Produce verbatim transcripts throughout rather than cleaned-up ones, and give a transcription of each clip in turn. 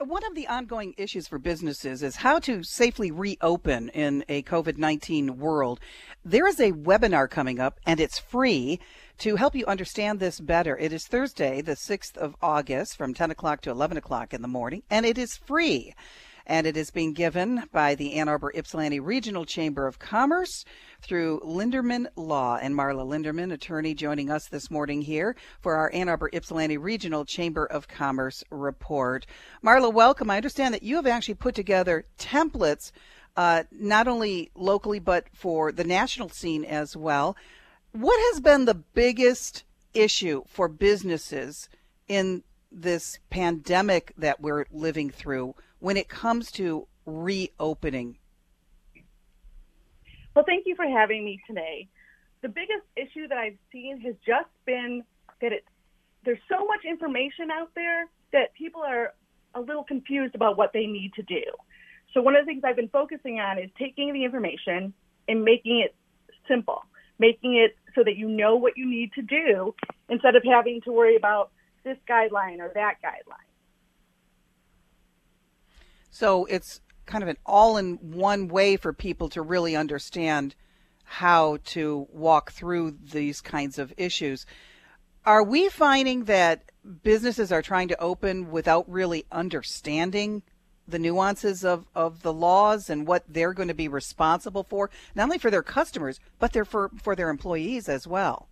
one of the ongoing issues for businesses is how to safely reopen in a COVID nineteen world. There is a webinar coming up, and it's free to help you understand this better. It is Thursday, the sixth of August, from ten o'clock to eleven o'clock in the morning, and it is free. And it is being given by the Ann Arbor Ypsilanti Regional Chamber of Commerce through Linderman Law. And Marla Linderman, attorney, joining us this morning here for our Ann Arbor Ypsilanti Regional Chamber of Commerce report. Marla, welcome. I understand that you have actually put together templates, uh, not only locally, but for the national scene as well. What has been the biggest issue for businesses in this pandemic that we're living through when it comes to reopening? Well, thank you for having me today. The biggest issue that I've seen has just been that it, there's so much information out there that people are a little confused about what they need to do. So one of the things I've been focusing on is taking the information and making it simple, making it so that you know what you need to do instead of having to worry about this guideline or that guideline. So it's kind of an all-in-one way for people to really understand how to walk through these kinds of issues. Are we finding that businesses are trying to open without really understanding the nuances of, of the laws and what they're going to be responsible for, not only for their customers, but they're for, for their employees as well?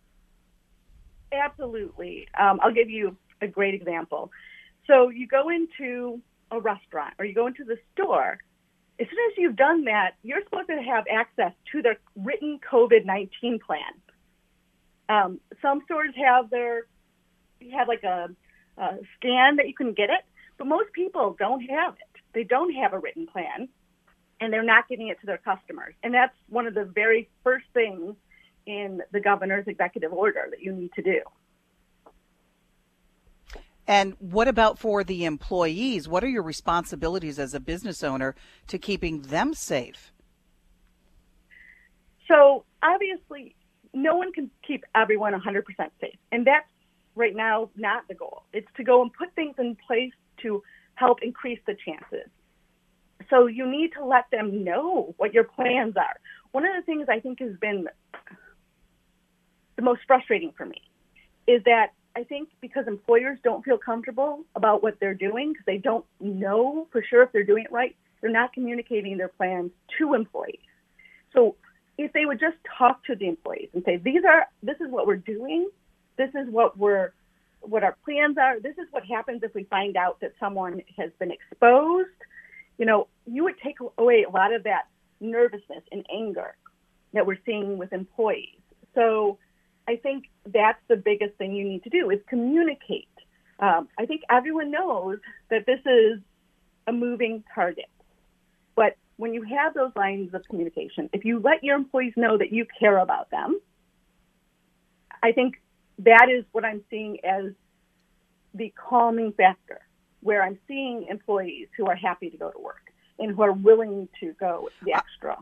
Absolutely. Um, I'll give you a great example. So you go into a restaurant or you go into the store. As soon as you've done that, you're supposed to have access to their written COVID nineteen plan. Um, some stores have their, you have like a, a scan that you can get it, but most people don't have it. They don't have a written plan, and they're not giving it to their customers. And that's one of the very first things in the governor's executive order that you need to do. And what about for the employees? What are your responsibilities as a business owner to keeping them safe? So obviously, no one can keep everyone one hundred percent safe. And that's right now not the goal. It's to go and put things in place to help increase the chances. So you need to let them know what your plans are. One of the things I think has been the most frustrating for me is that I think because employers don't feel comfortable about what they're doing, because they don't know for sure if they're doing it right, they're not communicating their plans to employees. So if they would just talk to the employees and say, these are, this is what we're doing, this is what we're, what our plans are, this is what happens if we find out that someone has been exposed, you know, you would take away a lot of that nervousness and anger that we're seeing with employees. So I think that's the biggest thing you need to do is communicate. Um, I think everyone knows that this is a moving target. But when you have those lines of communication, if you let your employees know that you care about them, I think that is what I'm seeing as the calming factor, where I'm seeing employees who are happy to go to work and who are willing to go the extra.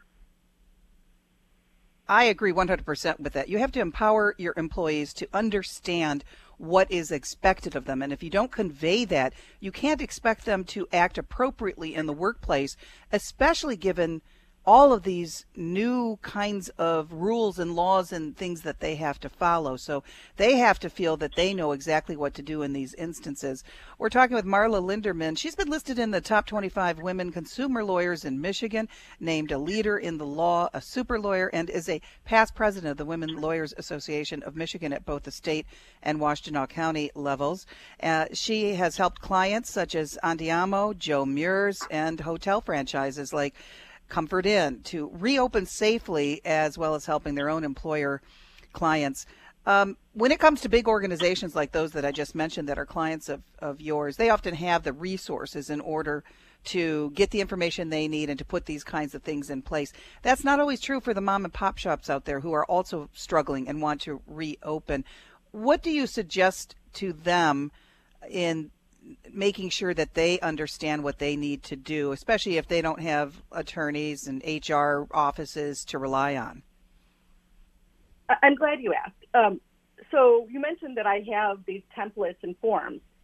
I agree one hundred percent with that. You have to empower your employees to understand what is expected of them. And if you don't convey that, you can't expect them to act appropriately in the workplace, especially given all of these new kinds of rules and laws and things that they have to follow. So they have to feel that they know exactly what to do in these instances. We're talking with Marla Linderman. She's been listed in the top twenty-five women consumer lawyers in Michigan, named a leader in the law, a super lawyer, and is a past president of the Women Lawyers Association of Michigan at both the state and Washtenaw County levels. Uh, she has helped clients such as Andiamo, Joe Muirs, and hotel franchises like Comfort Inn to reopen safely, as well as helping their own employer clients. Um, when it comes to big organizations like those that I just mentioned that are clients of, of yours, they often have the resources in order to get the information they need and to put these kinds of things in place. That's not always true for the mom and pop shops out there who are also struggling and want to reopen. What do you suggest to them in making sure that they understand what they need to do, especially if they don't have attorneys and H R offices to rely on? I'm glad you asked. Um, so you mentioned that I have these templates and forms.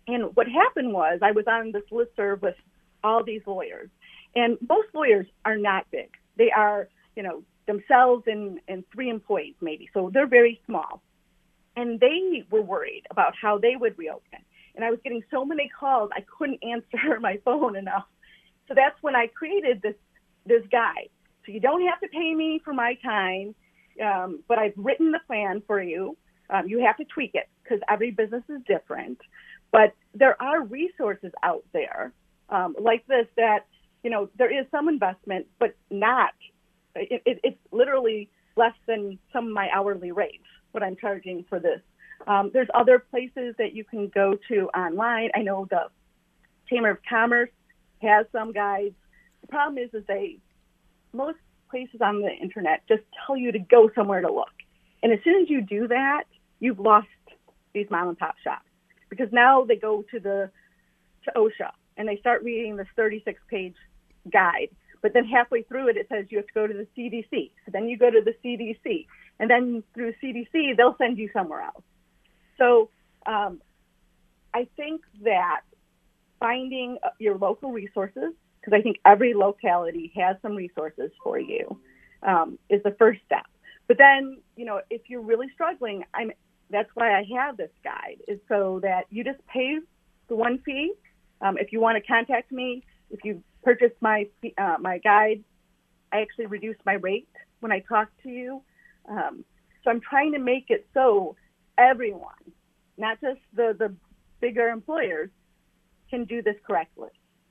And what happened was I was on this listserv with all these lawyers, and most lawyers are not big. They are, you know, themselves and, and three employees maybe, so they're very small. And they were worried about how they would reopen. And I was getting so many calls, I couldn't answer my phone enough. So that's when I created this this guide. So you don't have to pay me for my time, um, but I've written the plan for you. Um, you have to tweak it because every business is different. But there are resources out there um, like this that, you know, there is some investment, but not. It, it, it's literally less than some of my hourly rates, what I'm charging for this. Um, there's other places that you can go to online. I know the Chamber of Commerce has some guides. The problem is, is they, most places on the internet just tell you to go somewhere to look. And as soon as you do that, you've lost these mom and pop shops because now they go to the, to OSHA and they start reading this thirty-six page guide. But then halfway through it, it says you have to go to the C D C. So then you go to the C D C. And then through C D C, they'll send you somewhere else. So um, I think that finding your local resources, because I think every locality has some resources for you, um, is the first step. But then, you know, if you're really struggling, I'm, that's why I have this guide, is so that you just pay the one fee. Um, if you want to contact me, if you purchase my uh, my guide, I actually reduce my rate when I talk to you. Um, so I'm trying to make it so everyone, not just the, the bigger employers, can do this correctly.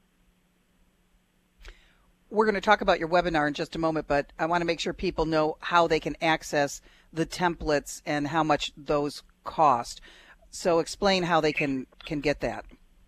We're going to talk about your webinar in just a moment, but I want to make sure people know how they can access the templates and how much those cost. So explain how they can, can get that.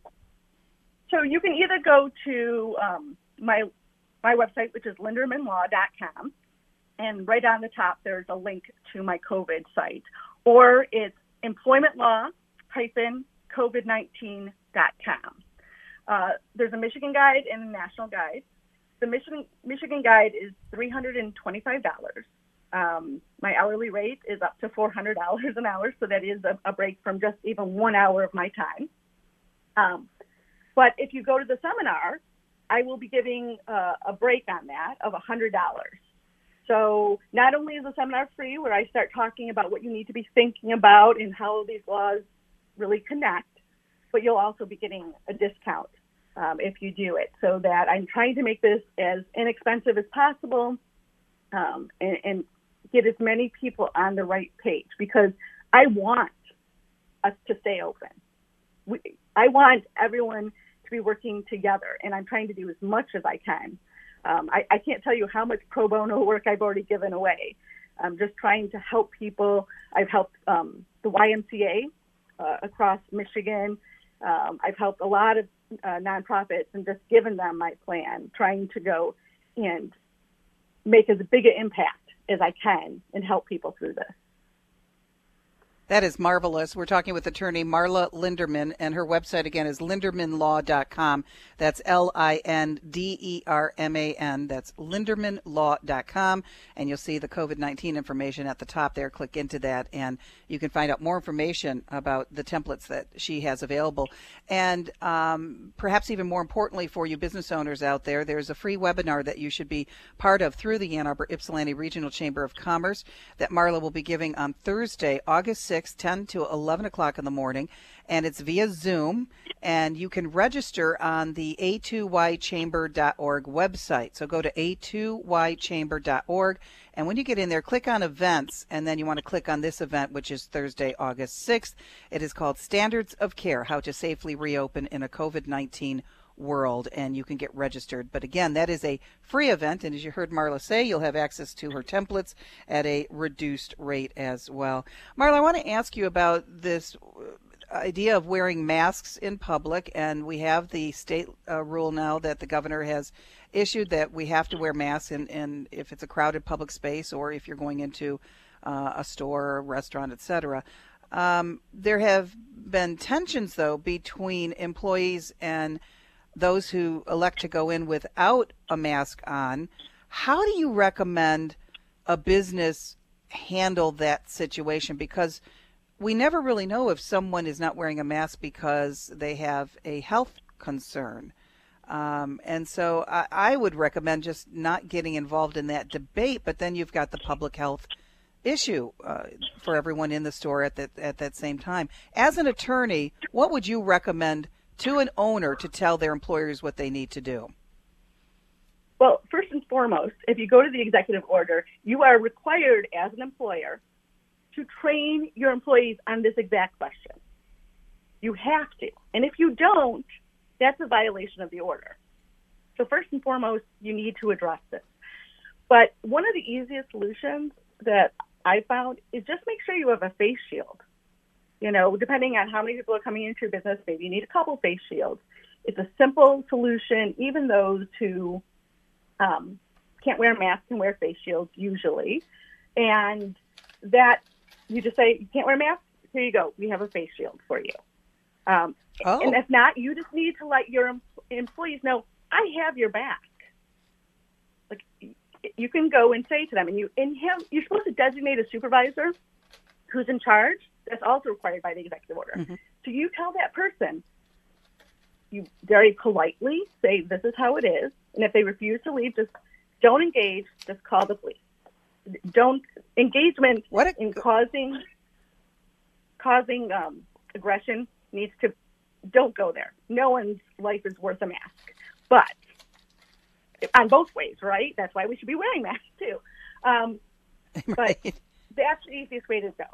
So you can either go to um, my my website, which is linderman law dot com, and right on the top there's a link to my COVID site, or it's employment law dash covid nineteen dot com. Uh, there's a Michigan guide and a national guide. The Michigan Michigan guide is three hundred twenty-five dollars. Um, my hourly rate is up to four hundred dollars an hour, so that is a, a break from just even one hour of my time. Um, But if you go to the seminar, I will be giving uh, a break on that of one hundred dollars. So not only is the seminar free, where I start talking about what you need to be thinking about and how these laws really connect, but you'll also be getting a discount um, if you do it. So that I'm trying to make this as inexpensive as possible um, and, and get as many people on the right page, because I want us to stay open. We, I want everyone to be working together, and I'm trying to do as much as I can. Um, I, I can't tell you how much pro bono work I've already given away. I'm just trying to help people. I've helped um, the Y M C A uh, across Michigan. Um, I've helped a lot of uh, nonprofits and just given them my plan, trying to go and make as big an impact as I can and help people through this. That is marvelous. We're talking with attorney Marla Linderman, and her website again is linderman law dot com. That's L I N D E R M A N. That's linderman law dot com. And you'll see the COVID nineteen information at the top there. Click into that, and you can find out more information about the templates that she has available. And um, perhaps even more importantly for you business owners out there, there's a free webinar that you should be part of through the Ann Arbor Ypsilanti Regional Chamber of Commerce that Marla will be giving on Thursday, August sixth, ten to eleven o'clock in the morning, and it's via Zoom, and you can register on the A two Y chamber dot org website. So go to A two Y chamber dot org, and when you get in there, click on events, and then you want to click on this event, which is Thursday, August sixth. It is called Standards of Care, How to Safely Reopen in a COVID nineteen World, and you can get registered. But again, that is a free event, and as you heard Marla say, you'll have access to her templates at a reduced rate as well. Marla, I want to ask you about this idea of wearing masks in public, and we have the state uh, rule now that the governor has issued that we have to wear masks in, in if it's a crowded public space or if you're going into uh, a store or a restaurant, et cetera. Um, there have been tensions, though, between employees and those who elect to go in without a mask on. How do you recommend a business handle that situation? Because we never really know if someone is not wearing a mask because they have a health concern. Um, and so I, I would recommend just not getting involved in that debate, but then you've got the public health issue uh, for everyone in the store at that at that same time. As an attorney, what would you recommend to an owner to tell their employers what they need to do? Well, first and foremost, if you go to the executive order, you are required as an employer to train your employees on this exact question. You have to. And if you don't, that's a violation of the order. So first and foremost, you need to address this. But one of the easiest solutions that I found is just make sure you have a face shield. You know, depending on how many people are coming into your business, maybe you need a couple face shields. It's a simple solution. Even those who um, can't wear masks can wear face shields usually. And that, you just say, you can't wear a mask? Here you go. We have a face shield for you. Um, oh. And if not, you just need to let your em- employees know, I have your back. Like, you can go and say to them, and you and him, you're supposed to designate a supervisor who's in charge. That's also required by the executive order. Mm-hmm. So you tell that person, you very politely say, this is how it is. And if they refuse to leave, just don't engage. Just call the police. Don't engagement what a, in causing causing um, aggression needs to. Don't go there. No one's life is worth a mask. But on both ways, right? That's why we should be wearing masks too. Um, right. But that's the easiest way to go.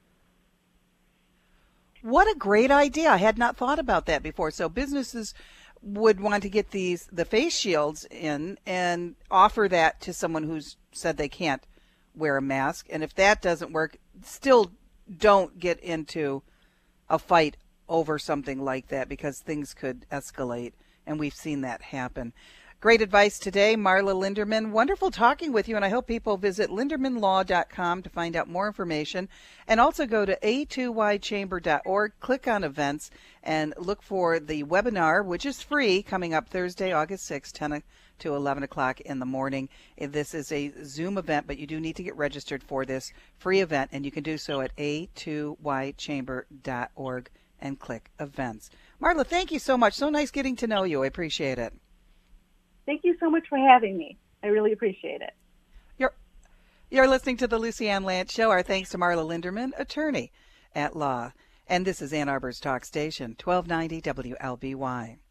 What a great idea. I had not thought about that before. So businesses would want to get these the face shields in and offer that to someone who's said they can't wear a mask. And if that doesn't work, still don't get into a fight over something like that because things could escalate. And we've seen that happen. Great advice today, Marla Linderman. Wonderful talking with you, and I hope people visit linderman law dot com to find out more information. And also go to a two y chamber dot org, click on events, and look for the webinar, which is free, coming up Thursday, August sixth, ten to eleven o'clock in the morning. This is a Zoom event, but you do need to get registered for this free event, and you can do so at a two y chamber dot org and click events. Marla, thank you so much. So nice getting to know you. I appreciate it. Thank you so much for having me. I really appreciate it. You're, you're listening to the Lucy Ann Lance Show. Our thanks to Marla Linderman, attorney at law. And this is Ann Arbor's Talk Station, twelve ninety W L B Y.